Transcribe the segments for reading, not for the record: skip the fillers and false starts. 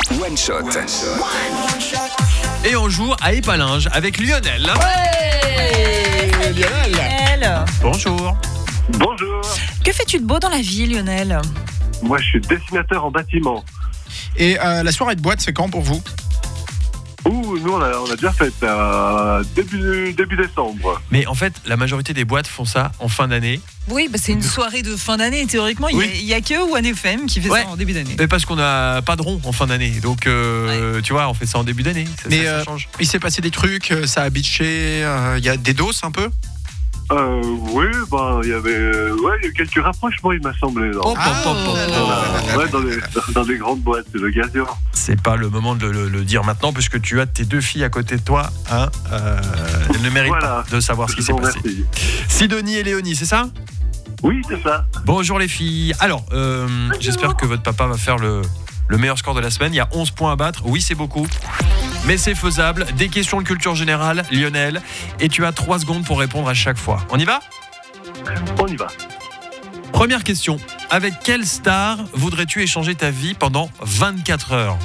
One Shot. Et on joue à Épalinges avec Lionel. Ouais, Lionel. Bonjour. Bonjour, Que fais-tu de beau dans la vie, Lionel? moi je suis dessinateur en bâtiment. Et la soirée de boîte, c'est quand pour vous? Nous on a déjà fait début décembre. Mais en fait, la majorité des boîtes font ça en fin d'année. Oui, c'est une soirée de fin d'année. Théoriquement, il Oui. n'y a que One FM qui fait Ouais. ça en début d'année. Mais parce qu'on n'a pas de rond en fin d'année. Donc, tu vois, on fait ça en début d'année. Mais Ça change. il s'est passé des trucs, ça a bitché, il y a des doses un peu? Oui, il y avait quelques rapprochements il m'a semblé. Dans des grandes boîtes, c'est l'occasion. C'est pas le moment de le dire maintenant, puisque tu as tes deux filles à côté de toi. Hein, elles ne méritent pas de savoir ce qui Je s'est vous passé. remercie. Sidonie et Léonie, c'est ça? Oui, c'est ça. Bonjour les filles. Alors, j'espère que votre papa va faire le meilleur score de la semaine. Il y a 11 points à battre. Oui, c'est beaucoup, mais c'est faisable. Des questions de culture générale, Lionel. Et tu as 3 secondes pour répondre à chaque fois. On y va? On y va. Première question. Avec quelle star voudrais-tu échanger ta vie pendant 24 heures?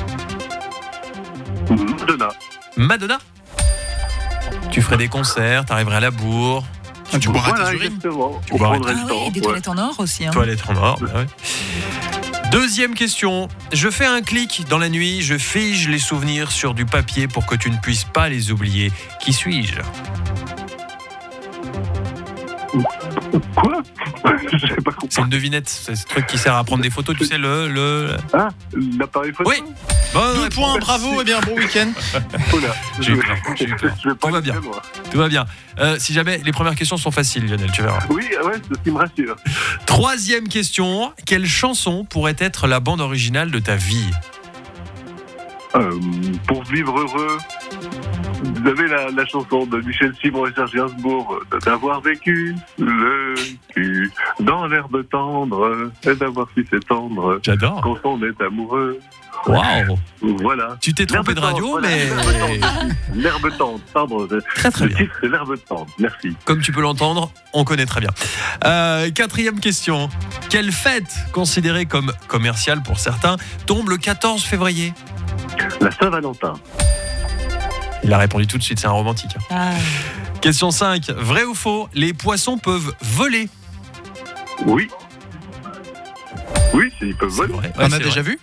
Madonna. Madonna? Tu ferais des concerts, t'arriverais à la bourre. Tu boiras Voilà, tes urines. exactement. Tu On boiras prendrait Ah le oui, temps. et des ouais. toilettes en or aussi. Hein. Toilette en or, bah ouais. Deuxième question. Je fais un clic dans la nuit, je fige les souvenirs sur du papier pour que tu ne puisses pas les oublier. Qui suis-je? Quoi? J'ai pas compris. C'est une devinette, c'est ce truc qui sert à prendre des photos, tu sais, Ah, l'appareil photo? Oui. Bonne 2 réponse. points, bravo, et bien bon week-end. Oh là, J'ai eu peur, j'ai eu peur. Je vais pas Tout va le bien. faire, moi. Tout va bien. Si jamais les premières questions sont faciles, Lionel, tu verras. Oui, ouais, c'est ce qui me rassure. Troisième question. Quelle chanson pourrait être la bande originale de ta vie? Pour vivre heureux, vous avez la chanson de Michel Simon et Serge Gainsbourg, d'avoir vécu le cul dans l'herbe tendre et d'avoir su s'étendre J'adore. quand on est amoureux. Waouh. Voilà. Tu t'es trompé de L'herbe radio, tendre, mais voilà, l'herbe tendre, pardon. très très Le bien. titre, c'est l'herbe tendre. Merci. Comme tu peux l'entendre, on connaît très bien. Quatrième question. Quelle fête, considérée comme commerciale pour certains, tombe le 14 février? La Saint-Valentin. Il a répondu tout de suite, c'est un romantique. Ah. Question 5. Vrai ou faux, les poissons peuvent voler? Oui. Oui, ils peuvent C'est voler. vrai. On Ouais, a c'est déjà vrai. vu?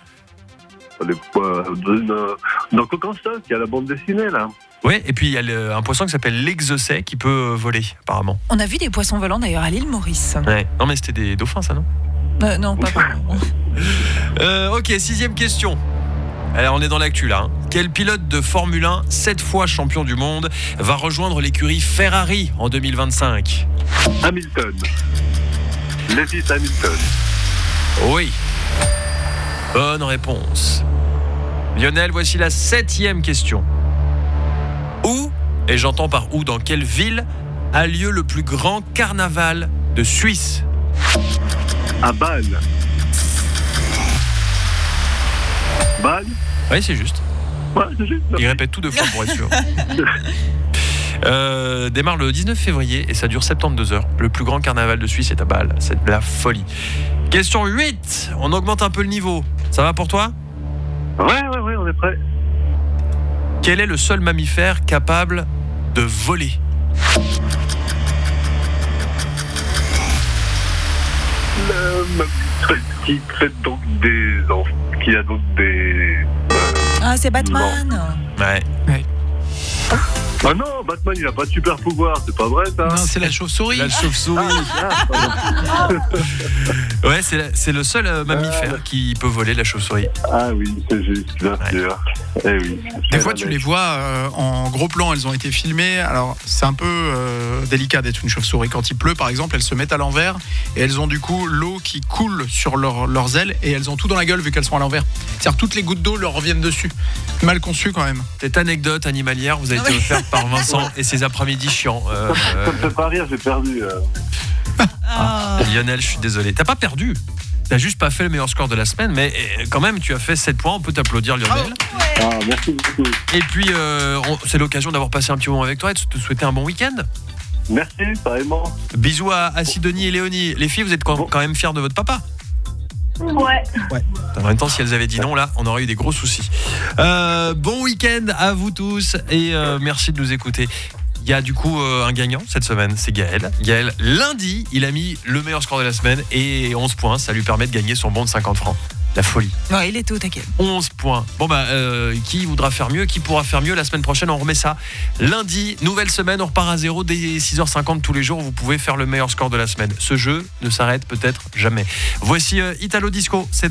Dans Cocanstock, il y a la bande dessinée, là. Ouais, et puis il y a un poisson qui s'appelle l'exocet qui peut voler, apparemment. On a vu des poissons volants d'ailleurs à l'île Maurice. Ouais. Non, mais c'était des dauphins, ça, non? Non, pas vraiment. Ok, 6e question. Alors, on est dans l'actu là. Hein. Quel pilote de Formule 1, 7 fois champion du monde, va rejoindre l'écurie Ferrari en 2025? Hamilton. Lewis Hamilton. Oui. Bonne réponse. Lionel, voici la 7e question. Où, et j'entends par où, dans quelle ville, a lieu le plus grand carnaval de Suisse? À Bâle. Bâle? Oui, c'est juste. Ouais, c'est juste. Il répète tout 2 fois pour être sûr. Démarre le 19 février et ça dure 72 heures. Le plus grand carnaval de Suisse est à Bâle. C'est de la folie. Question 8. On augmente un peu le niveau. Ça va pour toi? Ouais, on est prêt. Quel est le seul mammifère capable de voler? Qui fait donc des enfants. Qui a donc des. Ah, c'est Batman. Ouais. Ah non, Batman, il a pas de super pouvoir, c'est pas vrai ça? Non, c'est la chauve-souris. La chauve-souris. Ouais, c'est le seul mammifère qui peut voler, la chauve-souris. Ah oui, c'est juste, bien sûr. Eh oui. Des fois, tu les vois en gros plan, elles ont été filmées. Alors, c'est un peu délicat d'être une chauve-souris. Quand il pleut, par exemple, elles se mettent à l'envers et elles ont du coup l'eau qui coule sur leurs ailes et elles ont tout dans la gueule vu qu'elles sont à l'envers. C'est-à-dire toutes les gouttes d'eau leur reviennent dessus. Mal conçu quand même. Cette anecdote animalière vous a été offerte par Vincent et ses après-midi chiants. Ça me fait pas rire, j'ai perdu. Lionel, je suis désolé. T'as pas perdu. T'as juste pas fait le meilleur score de la semaine, mais quand même, tu as fait 7 points. On peut t'applaudir, Lionel. Ah, merci beaucoup. Et puis, c'est l'occasion d'avoir passé un petit moment avec toi et de te souhaiter un bon week-end. Merci, pareillement. Bisous à Sidonie et Léonie. Les filles, vous êtes quand même fiers de votre papa? Ouais. En même temps, si elles avaient dit non, là, on aurait eu des gros soucis. Bon week-end à vous tous et merci de nous écouter. Il y a du coup un gagnant cette semaine, c'est Gaël. Gaël, lundi, il a mis le meilleur score de la semaine et 11 points. Ça lui permet de gagner son bon de 50 francs. La folie. Ouais, il était au taquet. 11 points. Bon qui voudra faire mieux, qui pourra faire mieux la semaine prochaine, on remet ça lundi, nouvelle semaine, on repart à zéro dès 6h50 tous les jours, vous pouvez faire le meilleur score de la semaine. Ce jeu ne s'arrête peut-être jamais. Voici Italo Disco, c'est